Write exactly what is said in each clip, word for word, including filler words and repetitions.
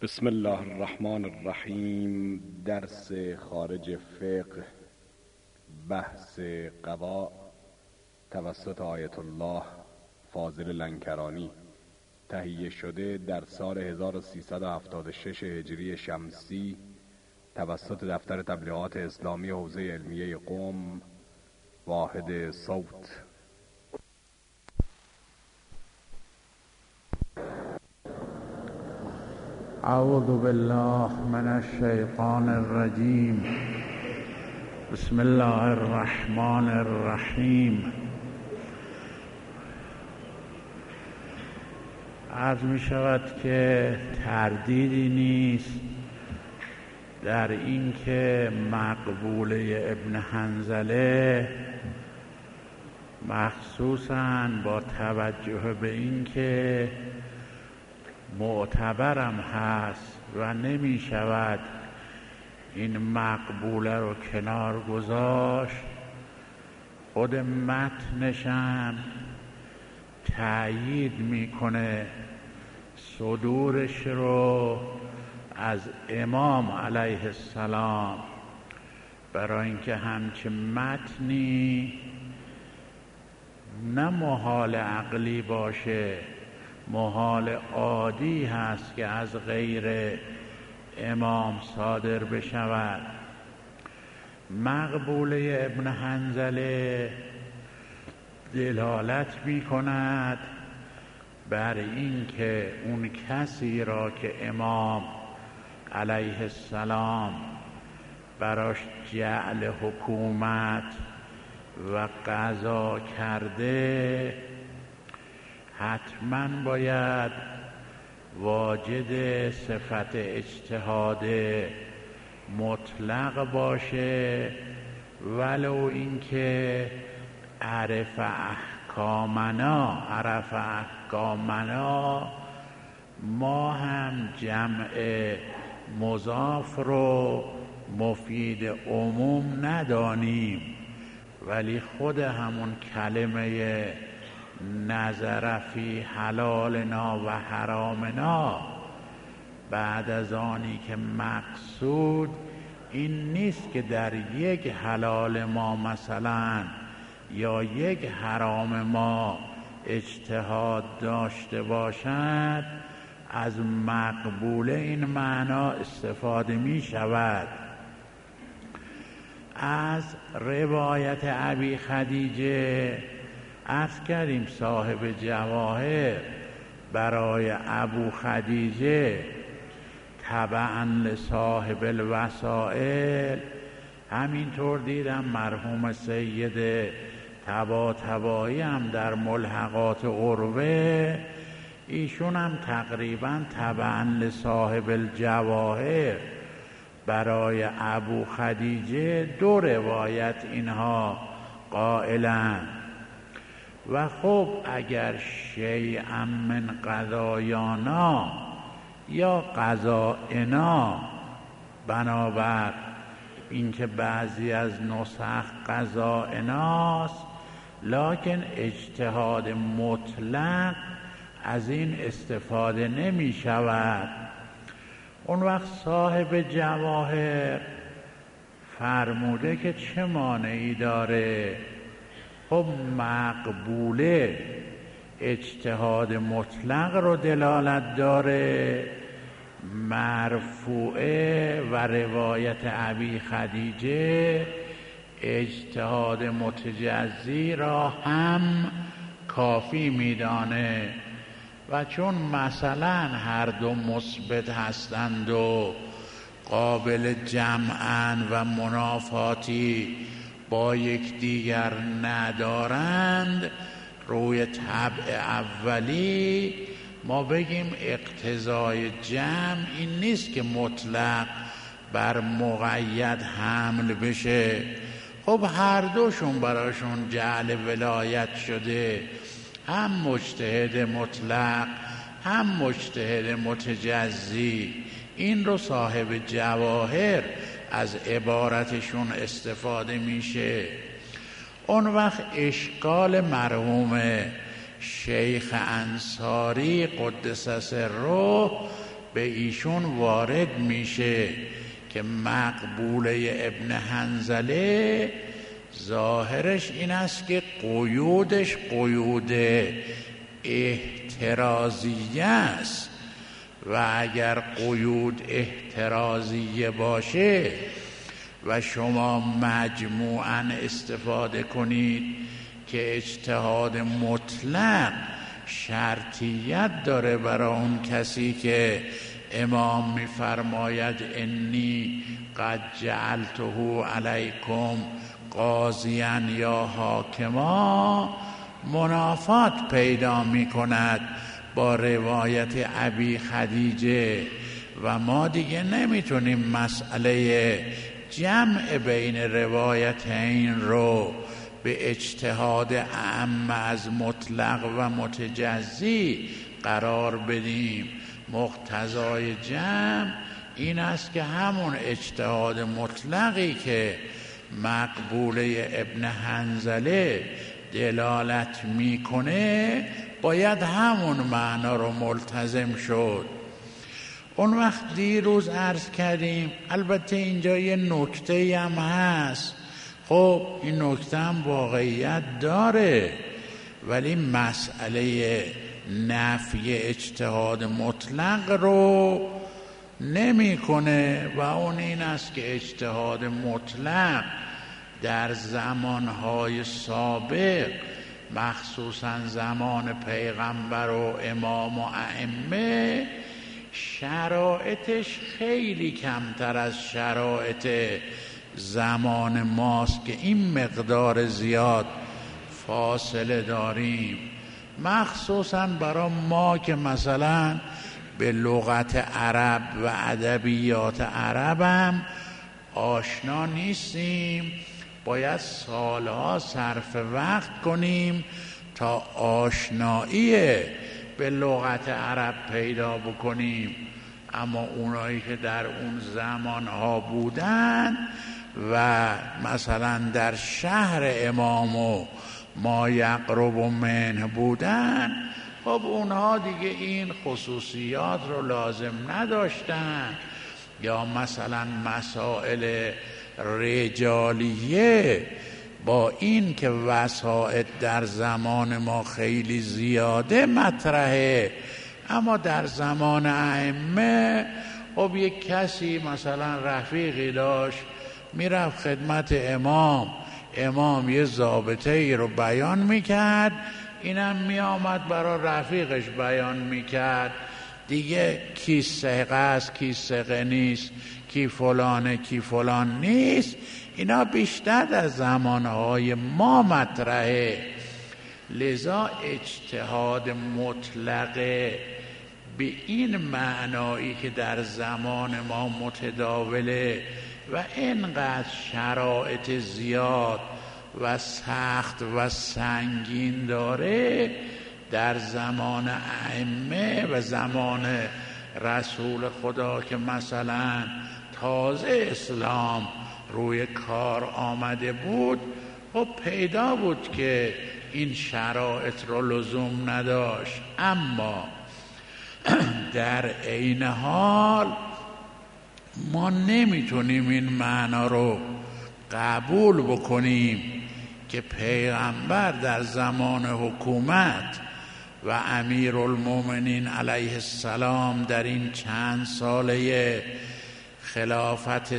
بسم الله الرحمن الرحیم. درس خارج فقه، بحث قضا توسط آیت الله فاضل لنکرانی، تهیه شده در سال هزار و سیصد و هفتاد و شش هجری شمسی توسط دفتر تبلیغات اسلامی حوزه علمیه قم، واحد صوت. اعوذ بالله من الشیطان الرجیم. بسم الله الرحمن الرحیم. عرض می شود که تردیدی نیست در این که مقبوله ابن حنظله مخصوصاً با توجه به این که معتبرم هست و نمی شود این مقبوله رو کنار گذاشت، خود متنشم تأیید میکنه صدورش رو از امام علیه السلام، برای اینکه همچه متنی نه محال عقلی باشه، محال عادی هست که از غیر امام صادر بشود. مقبوله ابن حنظله دلالت می کند بر این که اون کسی را که امام علیه السلام براش جعل حکومت و قضا کرده حتما باید واجد صفت اجتهاد مطلق باشه، ولو اینکه عرف احکامنا عرف احکامنا ما هم جمع مضاف رو مفید عموم ندانیم، ولی خود همون کلمه نظر فی حلالنا و حرامنا بعد از آنی که مقصود این نیست که در یک حلال ما مثلا یا یک حرام ما اجتهاد داشته باشد، از مقبوله این معنا استفاده می شود. از روایت ابی خدیجه عرض کردیم صاحب جواهر برای ابو خدیجه تبعا لصاحب الوسائل، همینطور دیدم مرحوم سید طباطبایی هم در ملحقات عروه، ایشون هم تقریبا تبعا لصاحب الجواهر برای ابو خدیجه دو روایت اینها قائلند. و خب اگر شیئا من قضایانا یا قضائنا، بنابر اینکه بعضی از نسخ قضائناست، لکن اجتهاد مطلق از این استفاده نمی شود. اون وقت صاحب جواهر فرموده که چه مانعی داره؟ خب مقبوله اجتهاد مطلق رو دلالت داره، مرفوعه و روایت ابی خدیجه اجتهاد متجزی را هم کافی میدانه. و چون مثلا هر دو مثبت هستند و قابل جمعن و منافاتی با یک دیگر ندارند، روی طبع اولی ما بگیم اقتضای جمع این نیست که مطلق بر مقید حمل بشه. خب هر دوشون براشون جعل ولایت شده، هم مجتهد مطلق هم مجتهد متجزی. این رو صاحب جواهر از عبارتشون استفاده میشه. اون وقت اشکال مرحوم شیخ انصاری قدس سره به ایشون وارد میشه که مقبوله ابن حنظله ظاهرش این است که قیودش قیود احترازیه است و اگر قیود احترازیه باشه و شما مجموعاً استفاده کنید که اجتهاد مطلق شرطیت داره برای اون کسی که امام می‌فرماید انی قد جعلته علیکم قاضیا یا حاکما، منافات پیدا می‌کند با روایت ابی خدیجه و ما دیگه نمیتونیم مسئله جمع بین روایتین رو به اجتهاد اعم از مطلق و متجزی قرار بدیم. مقتضای جمع این است که همون اجتهاد مطلقی که مقبوله ابن حنظله دلالت میکنه باید همون معنا رو ملتزم شد. اون وقت دیروز عرض کردیم، البته اینجا یه نکته هم هست، خب این نکته هم واقعیت داره، ولی مسئله نفی اجتهاد مطلق رو نمی کنه و اون این است که اجتهاد مطلق در زمانهای سابق مخصوصا زمان پیغمبر و امام و ائمه شرایطش خیلی کمتر از شرایط زمان ماست که این مقدار زیاد فاصله داریم. مخصوصا برای ما که مثلا به لغت عرب و ادبیات عرب هم آشنا نیستیم، باید سالها صرف وقت کنیم تا آشنایی به لغت عرب پیدا بکنیم. اما اونایی که در اون زمانها بودن و مثلا در شهر امام و ما یقرب منه بودن، خب اونها دیگه این خصوصیات رو لازم نداشتن، یا مثلا مسائل رجالیه با این که وسائط در زمان ما خیلی زیاده مطرحه، اما در زمان ائمه خب یک کسی مثلا رفیقی داشت میرفت خدمت امام، امام یه ضابطه ای رو بیان میکرد، اینم میآمد برای رفیقش بیان میکرد، دیگه کی ثقه است کی ثقه نیست، کی فلانه کی فلان نیست، اینا بیشتر در زمانهای ما مطرحه. لذا اجتهاد مطلقه به این معنایی که در زمان ما متداوله و اینقدر شرایط زیاد و سخت و سنگین داره، در زمان ائمه و زمان رسول خدا که مثلا تازه اسلام روی کار آمده بود، خب پیدا بود که این شرایط رو لزوم نداشت. اما در عین حال ما نمیتونیم این معنا رو قبول بکنیم که پیغمبر در زمان حکومت و امیرالمومنین علیه السلام در این چند ساله خلافت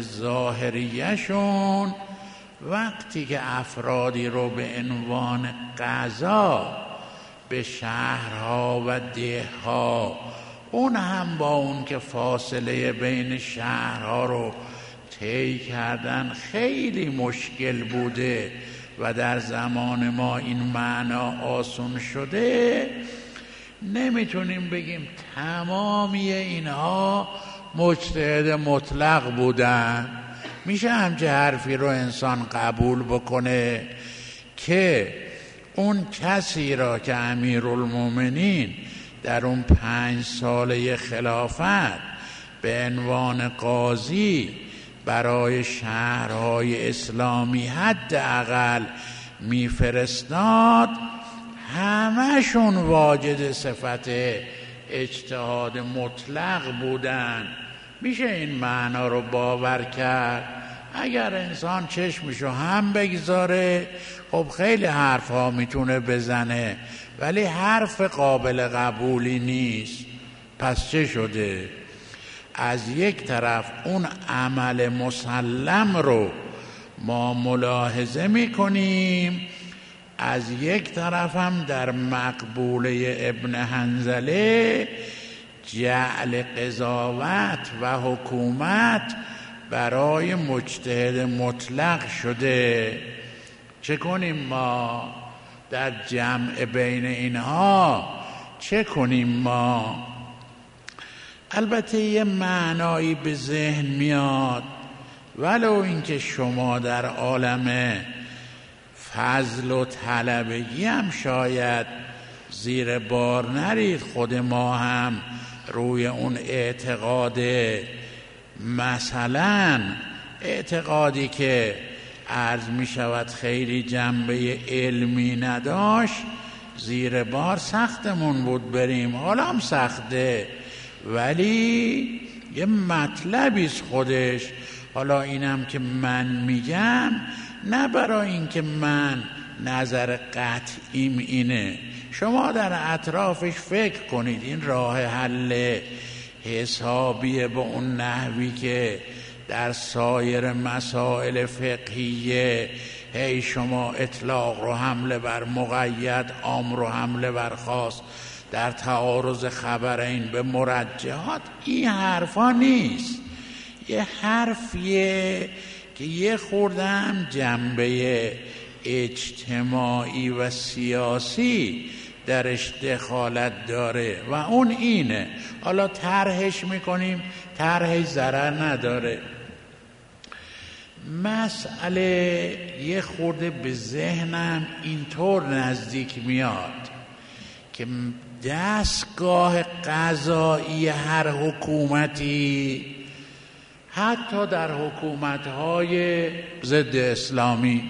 ظاهریشون وقتی که افرادی رو به عنوان قضا به شهرها و دهها، اون هم با اون که فاصله بین شهرها رو طی کردن خیلی مشکل بوده و در زمان ما این معنا آسون شده، نمیتونیم بگیم تمامی اینها مجتهد مطلق بودن. میشه همچه حرفی رو انسان قبول بکنه که اون کسی را که امیرالمومنین در اون پنج ساله خلافت به عنوان قاضی برای شهرهای اسلامی حداقل میفرستاد، همشون واجد صفت اجتهاد مطلق بودن. میشه این معنا رو باور کرد؟ اگر انسان چشمشو هم بگذاره خب خیلی حرف ها میتونه بزنه، ولی حرف قابل قبولی نیست. پس چه شده؟ از یک طرف اون عمل مسلم رو ما ملاحظه میکنیم، از یک طرف هم در مقبوله ابن حنظله جعل قضاوت و حکومت برای مجتهد مطلق شده. چه کنیم ما در جمع بین اینها؟ چه کنیم ما؟ البته یه معنایی به ذهن میاد، ولو اینکه شما در عالم فضل و طلبگی هم شاید زیر بار نرید، خود ما هم روی اون اعتقاد، مثلا اعتقادی که عرض می شود خیلی جنبه علمی نداشت، زیر بار سختمون بود بریم. حالا هم سخته، ولی یه مطلبی است خودش. حالا اینم که من میگم نه برای اینکه من نظر قطعیم اینه، شما در اطرافش فکر کنید. این راه حل حسابیه به اون نحوی که در سایر مسائل فقهیه هی شما اطلاق رو حمله بر مقید، عام رو حمله بر خاص، در تعارض خبرین به مرجحات. این حرفا نیست. یه حرفیه که یه خوردم جنبه اجتماعی و سیاسی درش دخالت داره و اون اینه. حالا طرحش میکنیم، طرحش ضرر نداره. مسئله یه خورده به ذهنم اینطور نزدیک میاد که دستگاه قضایی هر حکومتی، حتی در حکومت‌های ضد اسلامی،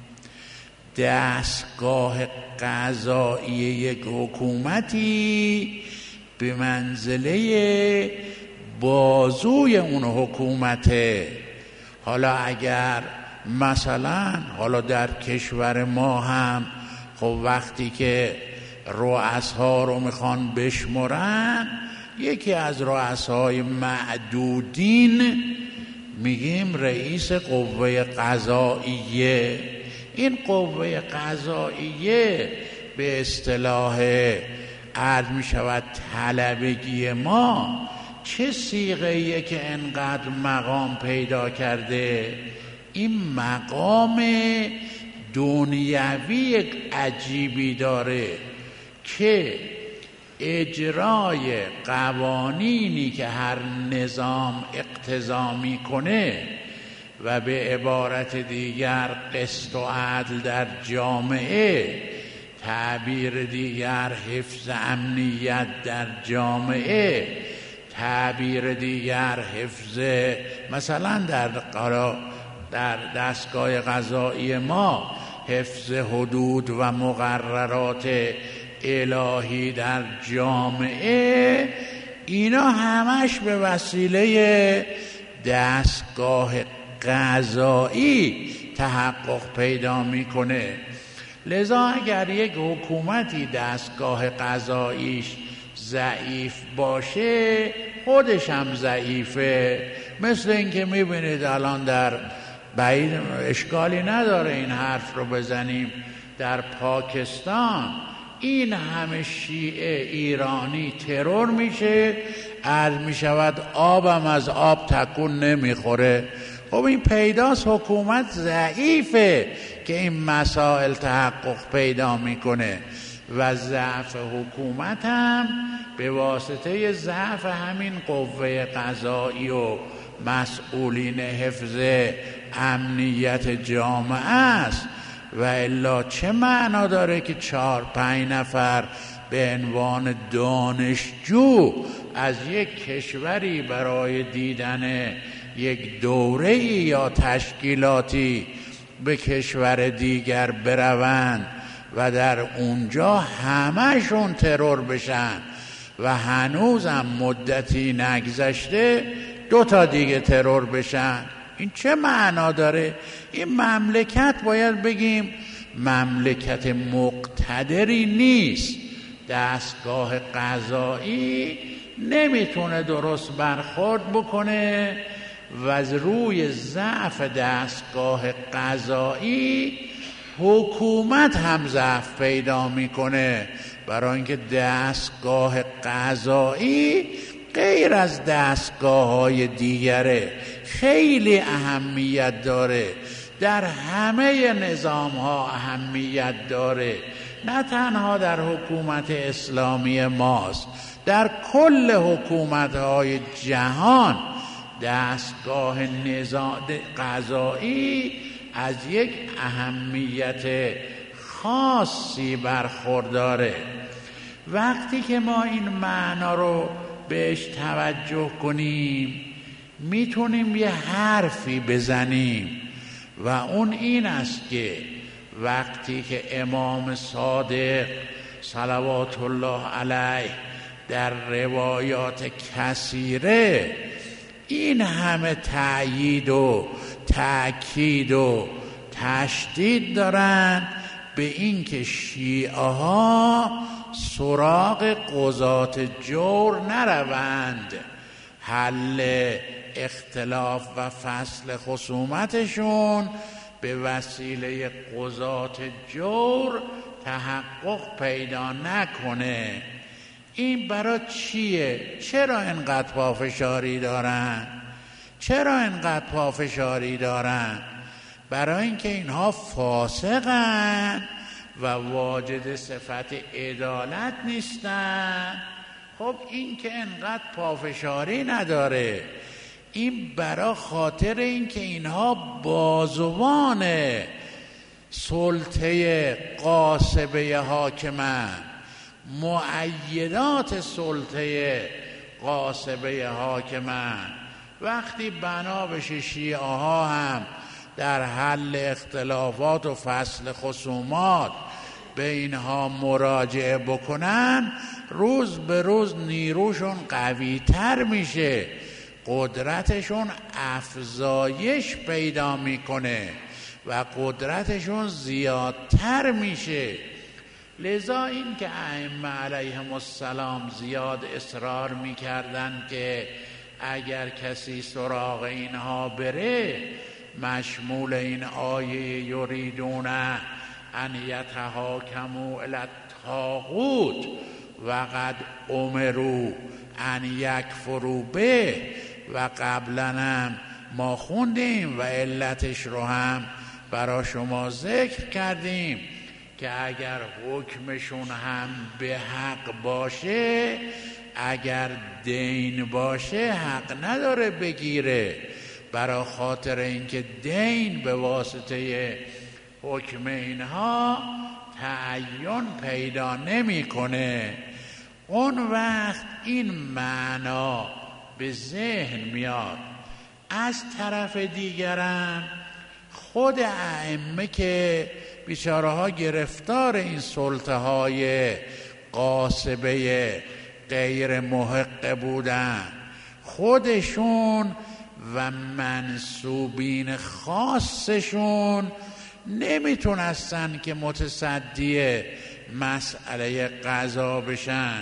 دستگاه قضایی یک حکومتی به منزله بازوی اون حکومته. حالا اگر مثلا حالا در کشور ما هم خب وقتی که رؤسا رو میخوان بشمرن، یکی از رؤسای معدودین میگیم رئیس قوه قضاییه. این قوه قضاییه به اصطلاح عرض میشود طلبگی ما چه صیغه‌ایه که انقدر مقام پیدا کرده؟ این مقام دنیوی عجیبی داره که اجرای قوانینی که هر نظام اقتضا میکنه و به عبارت دیگر قسط و عدل در جامعه، تعبیر دیگر حفظ امنیت در جامعه، تعبیر دیگر حفظ مثلا در در دستگاه قضایی ما حفظ حدود و مقررات الهی در جامعه، اینا همش به وسیله دستگاه قضایی تحقق پیدا میکنه. لذا اگر یک حکومتی دستگاه قضاییش ضعیف باشه، خودش هم ضعیفه. مثل اینکه میبینید الان در بعید اشکالی نداره این حرف رو بزنیم، در پاکستان این همه شیعه ایرانی ترور میشه، عرض میشود آبم از آب تکون نمیخوره. خب این پیداست حکومت ضعیفه که این مسائل تحقق پیدا میکنه و ضعف حکومت هم به واسطه ضعف همین قوه قضایی و مسئولین حفظ امنیت جامعه است. و الا چه معنا داره که چهار پنج نفر به عنوان دانشجو از یک کشوری برای دیدن یک دوره یا تشکیلاتی به کشور دیگر بروند و در اونجا همه‌شون ترور بشن و هنوزم مدتی نگذشته دو تا دیگه ترور بشن. این چه معنا داره؟ این مملکت باید بگیم مملکت مقتدری نیست. دستگاه قضایی نمیتونه درست برخورد بکنه و از روی ضعف دستگاه قضایی حکومت هم ضعف پیدا میکنه، برای اینکه دستگاه قضایی غیر از دستگاه های دیگره، خیلی اهمیت داره، در همه نظام ها اهمیت داره، نه تنها در حکومت اسلامی ماست، در کل حکومت های جهان دستگاه نظام قضایی از یک اهمیت خاصی برخورداره. وقتی که ما این معنا رو بهش توجه کنیم میتونیم یه حرفی بزنیم و اون این است که وقتی که امام صادق صلوات الله علیه در روایات کثیره این همه تأیید و تأکید و تشدید دارن به این که شیعه ها سراغ قضات جور نروند، حل اختلاف و فصل خصومتشون به وسیله قضات جور تحقق پیدا نکنه. این برای چیه؟ چرا اینقدر پافشاری دارن؟ چرا اینقدر پافشاری دارن؟ برای اینکه اینها فاسقن و واجد صفت عدالت نیستن. خب این که اینقدر پافشاری نداره، این برای خاطر اینکه اینها بازوان سلطه غاصبه حاکمن، مؤیدات سلطه غاصبه حاکمن. وقتی بنا بشه شیعه ها هم در حل اختلافات و فصل خصومات به اینها مراجعه بکنن، روز به روز نیروشون قوی تر میشه، قدرتشون افزایش پیدا میکنه و قدرتشون زیادتر میشه. لذا این که ائمه علیهم السلام زیاد اصرار میکردن که اگر کسی سراغ اینها بره، مشمول این آیه یریدون ان یتحاکموا الی الطاغوت و قد امروا ان یکفروا به، و قبلا هم ما خوندیم و علتش رو هم برای شما ذکر کردیم که اگر حکمشون هم به حق باشه، اگر دین باشه حق نداره بگیره، برای خاطر اینکه دین به واسطه حکم اینها تعین پیدا نمیکنه. اون وقت این معنا به ذهن میاد. از طرف دیگرم خود ائمه که بیچاره ها گرفتار این سلطه های غاصبه غیر محق بودن، خودشون و منسوبین خاصشون نمیتونستن که متصدی مسئله قضا بشن.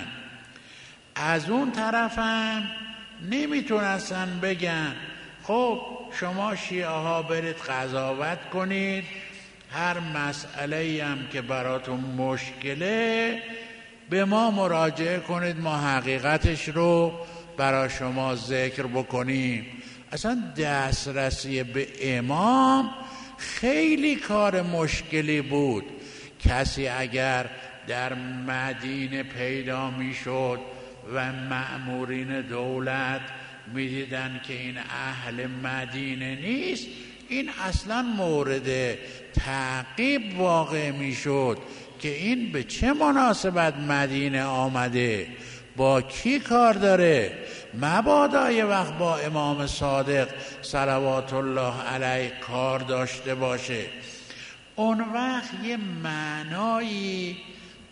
از اون طرفم نمیتونستن بگن خب شما شیعه ها برید قضاوت کنید، هر مسئله هم که براتون مشکله به ما مراجعه کنید، ما حقیقتش رو برای شما ذکر بکنیم. اصلا دسترسی به امام خیلی کار مشکلی بود. کسی اگر در مدینه پیدا میشد و مأمورین دولت میدیدن که این اهل مدینه نیست، این اصلا مورد تعقیب واقع میشد که این به چه مناسبت مدینه آمده، با کی کار داره، مبادا یه وقت با امام صادق صلوات الله علیه کار داشته باشه. اون وقت یه معنایی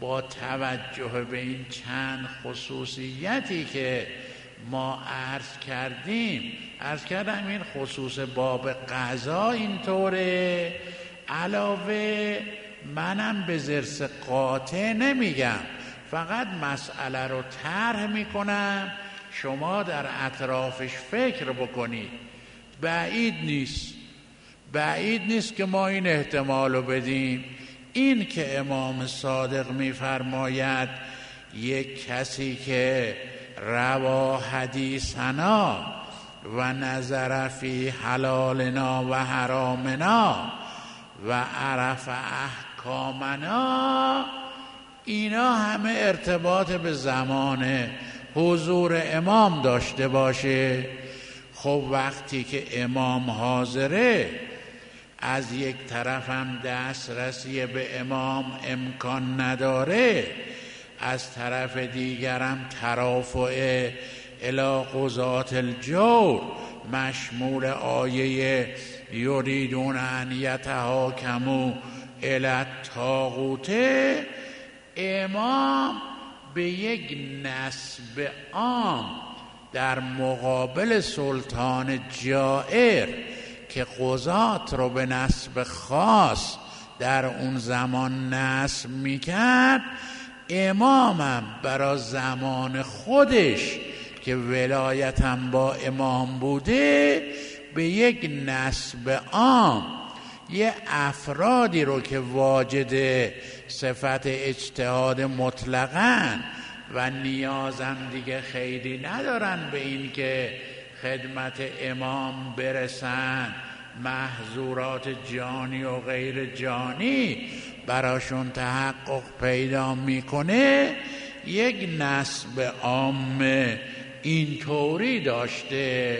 با توجه به این چند خصوصیتی که ما عرض کردیم، عرض کردم این خصوص باب قضا اینطوره، علاوه منم به ضرس قاطع نمیگم، فقط مسئله رو طرح میکنم، شما در اطرافش فکر بکنید. بعید نیست بعید نیست که ما این احتمال رو بدیم، این که امام صادق میفرماید یک کسی که روا حدیثنا و نظر فی حلالنا و حرامنا و عرف احکامنا، اینا همه ارتباط به زمان حضور امام داشته باشه. خب وقتی که امام حاضره، از یک طرف هم دسترسی به امام امکان نداره، از طرف دیگر هم ترافع الی قضات الجور مشمول آیه یریدون ان یتحاکموا الی الطاغوت، امام به یک نسب عام در مقابل سلطان جائر که قضات رو به نسب خاص در اون زمان نسب میکرد، امامم برای زمان خودش که ولایتم با امام بوده به یک نسب عام یه افرادی رو که واجد صفت اجتهاد مطلقاً و نیازم دیگه خیلی ندارن به این که خدمت امام برسن، محظورات جانی و غیر جانی براشون تحقق پیدا میکنه، یک نسب عام اینطوری داشته.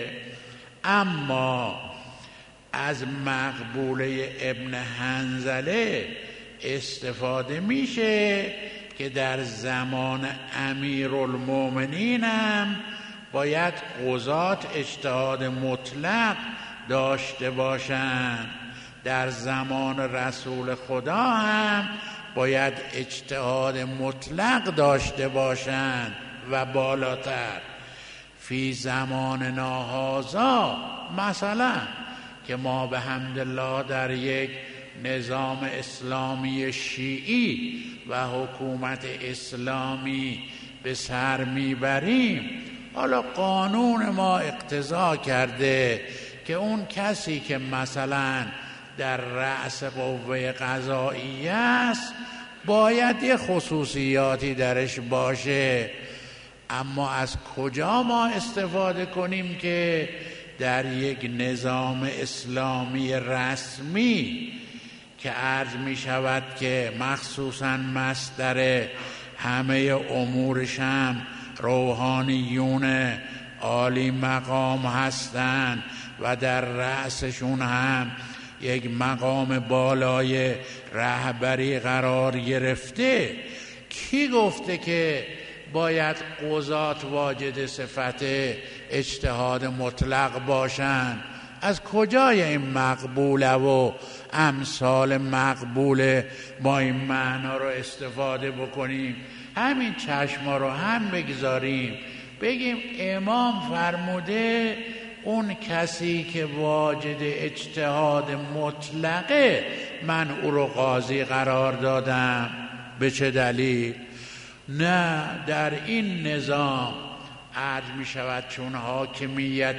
اما از مقبوله ابن حنظله استفاده میشه که در زمان امیرالمومنین هم باید قضات اجتهاد مطلق داشته باشند، در زمان رسول خدا هم باید اجتهاد مطلق داشته باشند و بالاتر. فی زمان ناهازا مثلا که ما به حمدالله در یک نظام اسلامی شیعی و حکومت اسلامی به سر میبریم، حالا قانون ما اقتضا کرده که اون کسی که مثلا در رأس قوه قضاییه است باید یه خصوصیاتی درش باشه، اما از کجا ما استفاده کنیم که در یک نظام اسلامی رسمی که عرض می شود که مخصوصاً مصدر همه امورش هم روحانیون عالی مقام هستند و در رأسشون هم یک مقام بالای رهبری قرار گرفته، کی گفته که باید قضات واجد صفت اجتهاد مطلق باشند؟ از کجای این مقبوله و امثال مقبوله ما این معنا رو استفاده بکنیم؟ همین چشما رو هم بگذاریم بگیم امام فرموده اون کسی که واجد اجتهاد مطلقه من او رو قاضی قرار دادم. به چه دلیل؟ نه، در این نظام عرض می شود چون حاکمیت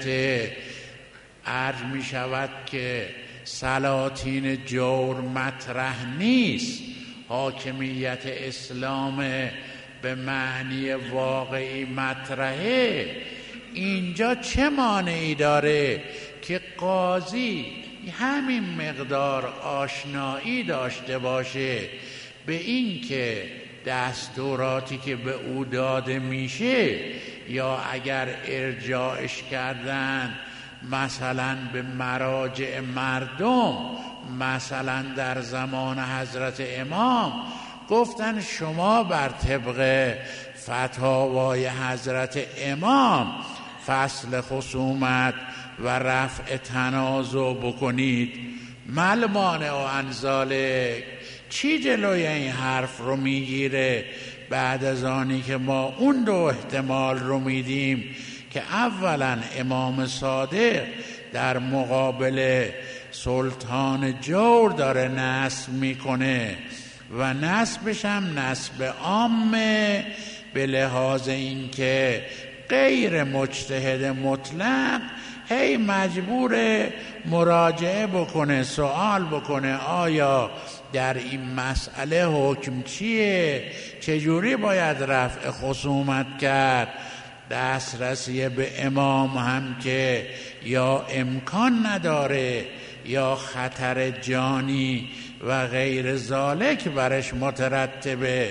عرض می شود که سلاطین جور مطرح نیست، حاکمیت اسلام به معنی واقعی مطرحه. اینجا چه مانعی داره که قاضی همین مقدار آشنایی داشته باشه به این که دستوراتی که به او داده میشه یا اگر ارجاعش کردن مثلا به مراجع مردم، مثلا در زمان حضرت امام گفتن شما بر طبق فتاوای حضرت امام فصل خصومت و رفع تنازع بکنید. مل مانع و انزاله، چی جلوی این حرف رو میگیره بعد از آنی که ما اون دو احتمال رو میدیم که اولا امام صادق در مقابل سلطان جور داره نصب میکنه و نصبش هم نصب عامه، به لحاظ اینکه غیر مجتهد مطلق هی مجبور مراجعه بکنه، سوال بکنه آیا در این مسئله حکم چیه، چجوری باید رفع خصومت کرد. دسترسی به امام هم که یا امکان نداره یا خطر جانی و غیر ذالک برش مترتبه.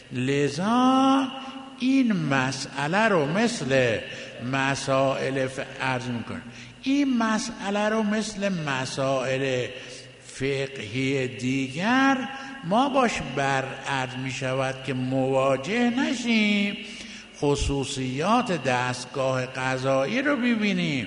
لذا این مسئله رو مثل مسائل ف... عرض میکنه این مسئله رو مثل مسائل فقهی دیگر ما باش بر عرض می شود که مواجه نشیم، خصوصیات دستگاه قضایی رو ببینیم،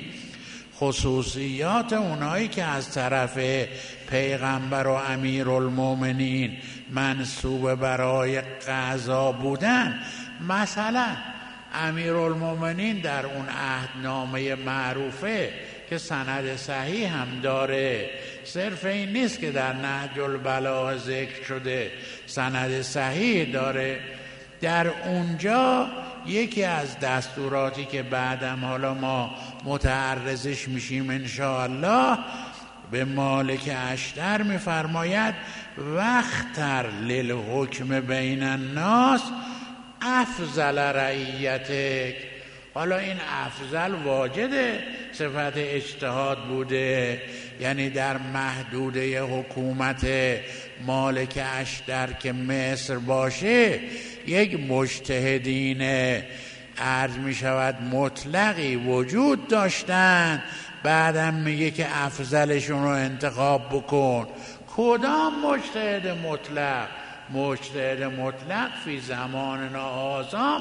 خصوصیات اونایی که از طرف پیغمبر و امیرالمومنین منصوب برای قضا بودن. مثلا امیرالمومنین در اون عهدنامه معروفه که سند صحیح هم داره، صرف این نیست که در نهج البلاغه ذکر شده، سند صحیح داره، در اونجا یکی از دستوراتی که بعدم حالا ما متعرضش میشیم انشاءالله، به مالک اشتر میفرماید وختر للحکم بین الناس افضل رعیتک. حالا این افضل واجد صفت اجتهاد بوده، یعنی در محدوده حکومت مالک اشتر که مصر باشه یک مجتهدین عرض می شود مطلقی وجود داشتن، بعدم میگه که افضلشون رو انتخاب بکن. کدام مجتهد مطلق؟ مجتهد مطلق فی زماننا هذا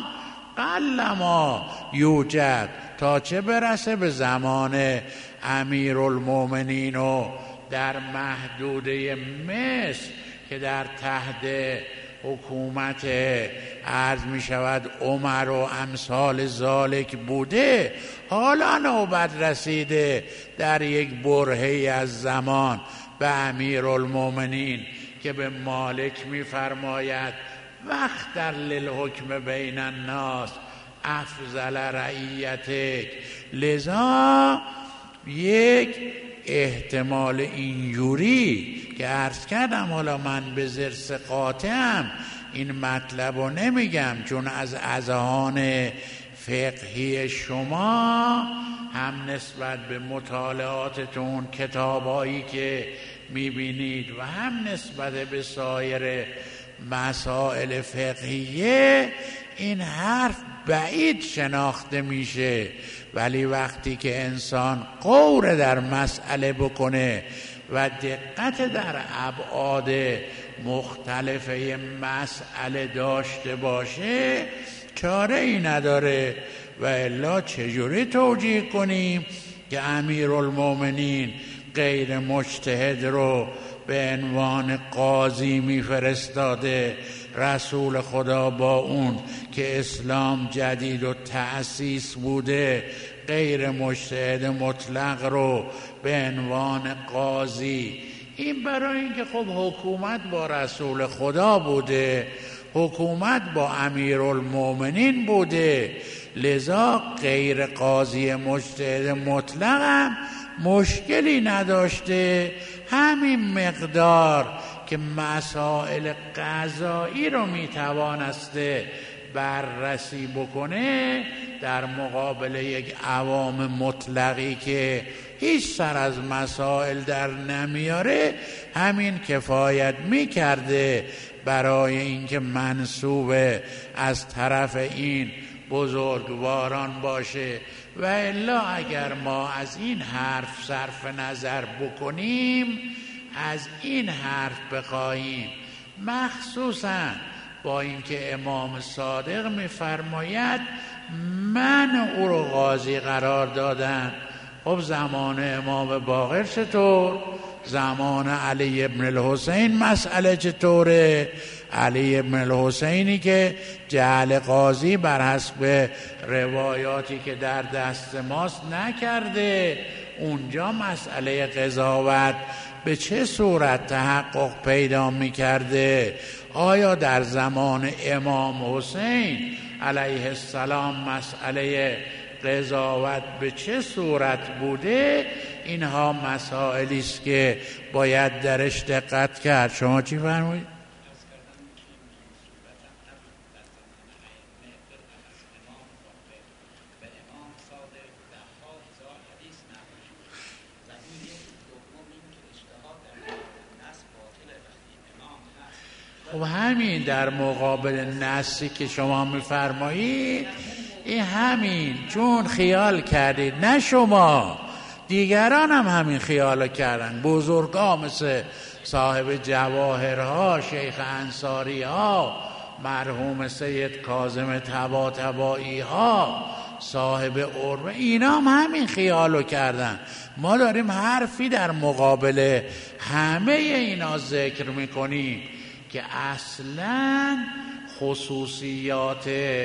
قلما یوجد، تا چه برسه به زمان امیرالمومنین و در محدوده مصر که در تحت حکومت عرض می شود عمر و امثال ذالک بوده، حالا نوبت رسیده در یک برهه‌ای از زمان به امیرالمومنین که به مالک می فرماید وختر للحکم بین الناس افضل رعیتک. لذا یک احتمال اینجوری که عرض کردم، حالا من به ضرس قاطعم این مطلب رو نمیگم چون از اذهان فقهی شما هم نسبت به مطالعاتتون کتابایی که میبینید و هم نسبت به سایر مسائل فقهیه این حرف بعید شناخته میشه، ولی وقتی که انسان غور در مسئله بکنه و دقت در ابعاد مختلفه مسئله داشته باشه چاره ای نداره. و الا چجوری توجیه کنیم که امیرالمومنین غیر مجتهد رو به عنوان قاضی میفرستاده، رسول خدا با اون که اسلام جدید و تأسیس بوده غیر مجتهد مطلق رو به عنوان قاضی. این برای اینکه خب حکومت با رسول خدا بوده، حکومت با امیرالمومنین بوده، لذا غیر قاضی مجتهد مطلق هم مشکلی نداشته، همین مقدار که مسائل قضایی رو میتوانسته بررسی بکنه در مقابل یک عوام مطلقی که هیچ سر از مسائل در نمیاره، همین کفایت میکرده برای اینکه منصوب از طرف این بزرگواران باشه. و الا اگر ما از این حرف صرف نظر بکنیم، از این حرف بخواهیم، مخصوصا با اینکه امام صادق میفرماید من او رو قاضی قرار دادن، خب زمان امام باقر چطور؟ زمان علی ابن الحسین مسئله چطوره؟ علی ابن الحسینی که جعل قاضی بر حسب روایاتی که در دست ماست نکرده، اونجا مسئله قضاوت به چه صورت تحقق پیدا می کرده؟ آیا در زمان امام حسین علیه السلام مسئله قضاوت به چه صورت بوده؟ اینها مسائلی است که باید درش دقت کرد. شما چی فرمایید؟ خب همین در مقابل نصی که شما میفرمایید، این همین چون خیال کردید، نه شما، دیگران هم همین خیال کردن، بزرگا مثل صاحب جواهرها، شیخ انصاری ها، مرحوم سید کاظم طباطبایی ها، صاحب عروه، اینا هم همین خیالو کردن. ما داریم حرفی در مقابل همه اینا ذکر میکنیم که اصلا خصوصیات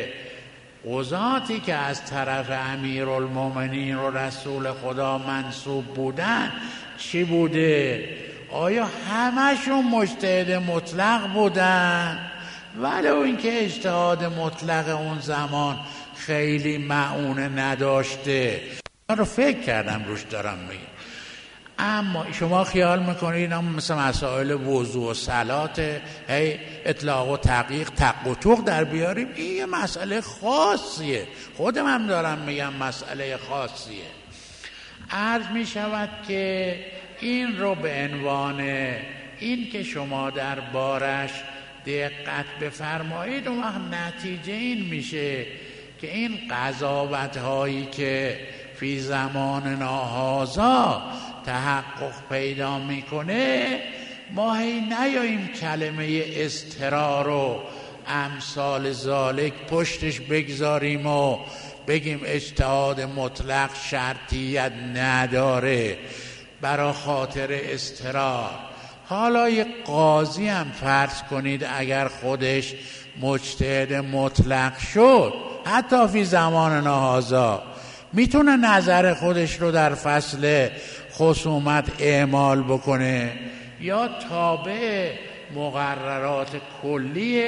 قضاتی که از طرف امیرالمومنین و رسول خدا منصوب بودن چی بوده؟ آیا همشون مجتهد مطلق بودن؟ ولو اینکه اجتهاد مطلق اون زمان خیلی معونه نداشته. من رو فکر کردم روش دارم میگم. اما شما خیال میکنید هم مثل مسائل وضوء و صلات هی اطلاق و تحقیق تق و توق در بیاریم، این یه مسئله خاصیه. خودم هم دارم میگم مسئله خاصیه. عرض میشود که این رو به عنوان این که شما در بارش دقت بفرمایید، اون وقت نتیجه این میشه که این قضاوت هایی که فی زماننا هذا تحقق پیدا میکنه، ما هی نیاییم کلمه اضطرار و امثال ذالک پشتش بگذاریم و بگیم اجتهاد مطلق شرطیت نداره برای خاطر اضطرار. حالا یک قاضی هم فرض کنید اگر خودش مجتهد مطلق شد، حتی فی زماننا هذا، میتونه نظر خودش رو در فصل خصومت اعمال بکنه یا تابع مقررات کلی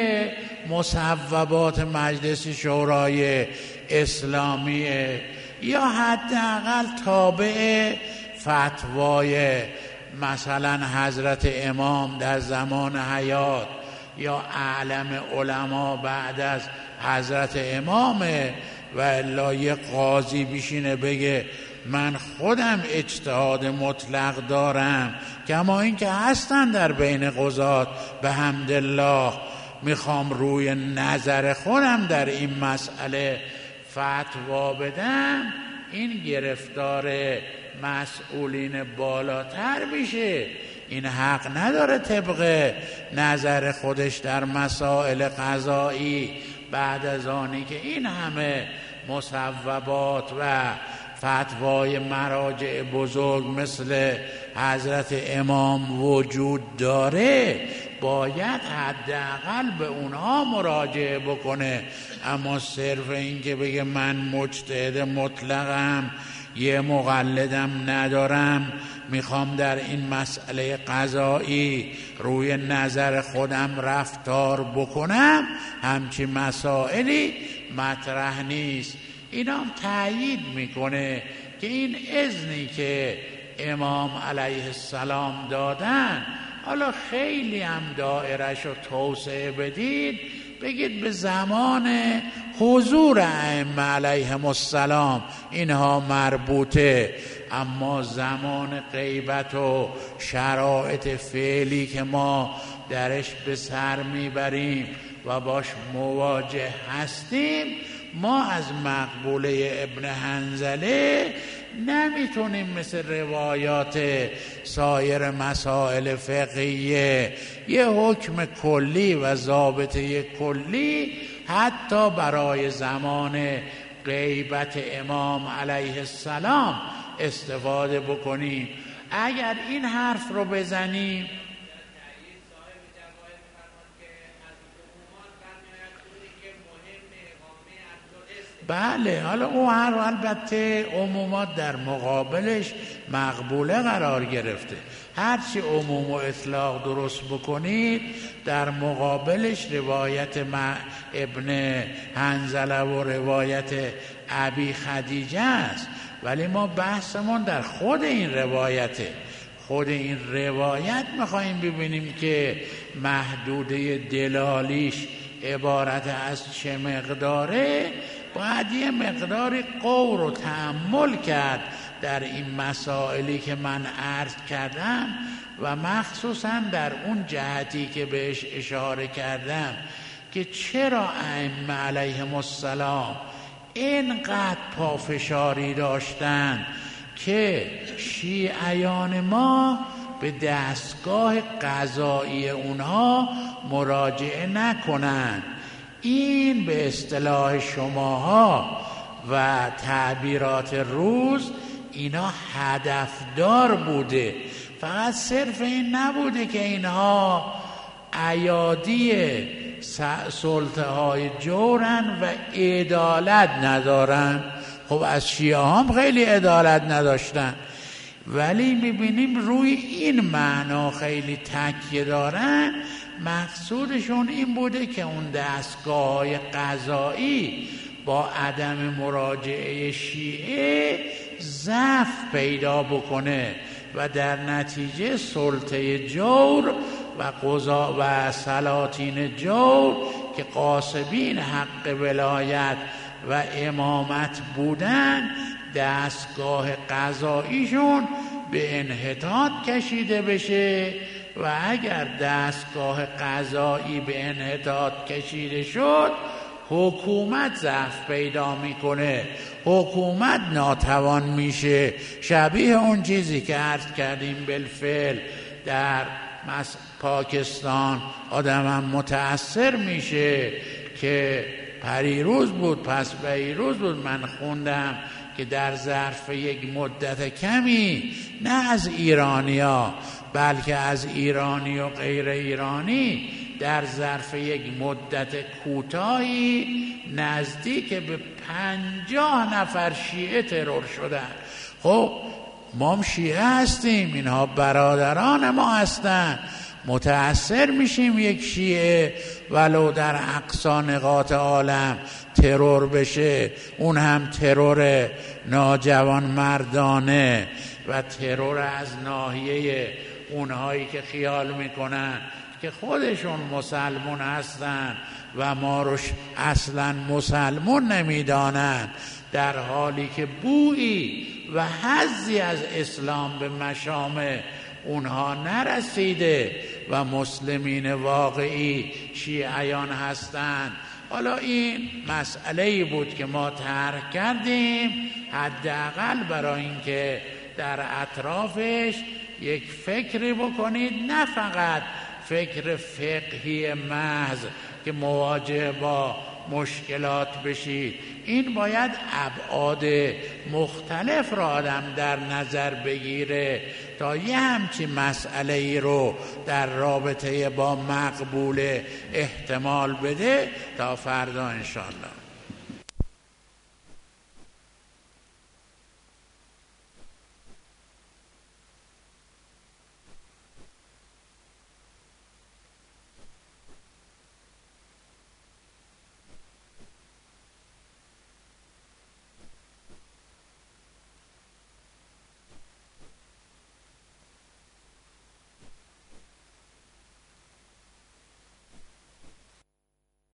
مصوبات مجلس شورای اسلامیه یا حداقل تابع فتوای مثلا حضرت امام در زمان حیات یا اعلم علما بعد از حضرت امامه. و الا یه قاضی بشینه بگه من خودم اجتهاد مطلق دارم، کما این که هستن در بین قضات به حمدالله، میخوام روی نظر خودم در این مسئله فتوا بدم، این گرفتار مسئولین بالاتر میشه. این حق نداره طبق نظر خودش در مسائل قضایی بعد از آنی که این همه مصوبات و فتوای مراجع بزرگ مثل حضرت امام وجود داره، باید حداقل به اونها مراجعه بکنه. اما صرف این که بگه من مجتهد مطلقم، یه مقلدم ندارم، میخوام در این مسئله قضایی روی نظر خودم رفتار بکنم، همچی مسائلی مطرح نیست. اینا هم تأیید میکنه که این اذنی که امام علیه السلام دادن، حالا خیلی هم دایرش رو توسعه بدید، بگید به زمان حضور ائمه علیهم السلام اینها مربوطه، اما زمان غیبت و شرایط فعلی که ما درش به سر میبریم و باش مواجه هستیم، ما از مقبوله ابن حنظله نمیتونیم مثل روایات سایر مسائل فقهیه یه حکم کلی و ضابطه کلی حتی برای زمان غیبت امام علیه السلام استفاده بکنیم. اگر این حرف رو بزنیم بله، حالا او هر البته عمومات در مقابلش مقبوله قرار گرفته. هرچی عموم و اطلاق درست بکنید در مقابلش روایت ابن حنظله و روایت ابی خدیجه است، ولی ما بحثمون در خود این روایته. خود این روایت میخواییم ببینیم که محدوده دلالیش عبارت از چه مقداره. باید یه مقداری غور و تأمل کرد در این مسائلی که من عرض کردم و مخصوصا در اون جهتی که بهش اشاره کردم که چرا ائمه علیهم السلام اینقدر پافشاری داشتن که شیعیان ما به دستگاه قضایی اونها مراجعه نکنند. این به اصطلاح شماها و تعبیرات روز اینا هدفدار بوده، فقط صرف این نبوده که اینها ایادی سلطه های جورن و عدالت ندارن. خب از شیعه هم خیلی عدالت نداشتن، ولی میبینیم روی این معنا خیلی تکیه دارن. مقصودشون این بوده که اون دستگاه قضایی با عدم مراجعه شیعه ضعف پیدا بکنه و در نتیجه سلطه جور و قضا و سلاطین جور که غاصبین حق ولایت و امامت بودن دستگاه قضاییشون به انحطاط کشیده بشه و اگر دستگاه قضایی به انحطاط کشیده شد حکومت ضعف پیدا میکنه، حکومت ناتوان میشه. شبیه اون چیزی که عرض کردیم بالفعل در پاکستان آدمم متأثر میشه که پریروز بود پس پریروز بود من خوندم که در ظرف یک مدت کمی نه از ایرانیا بلکه از ایرانی و غیر ایرانی در ظرف یک مدت کوتاهی نزدیک به پنجاه نفر شیعه ترور شدن. خب ما هم شیعه هستیم، اینها برادران ما هستن، متأثر میشیم یک شیعه ولو در اقصی نقاط عالم ترور بشه، اون هم ترور ناجوان مردانه و ترور از ناحیه اونهایی که خیال میکنن که خودشون مسلمون هستن و ما رو اصلا مسلمون نمیدانن، در حالی که بویی و حظی از اسلام به مشام اونها نرسیده و مسلمین واقعی شیعیان هستند. حالا این مسئله‌ای بود که ما طرح کردیم حداقل برای اینکه در اطرافش یک فکری بکنید، نه فقط فکر فقهی محض که مواجه با مشکلات بشید. این باید ابعاد مختلف را آدم در نظر بگیره تا یه همچی مسئله ای رو در رابطه با مقبول احتمال بده. تا فردا انشاءالله.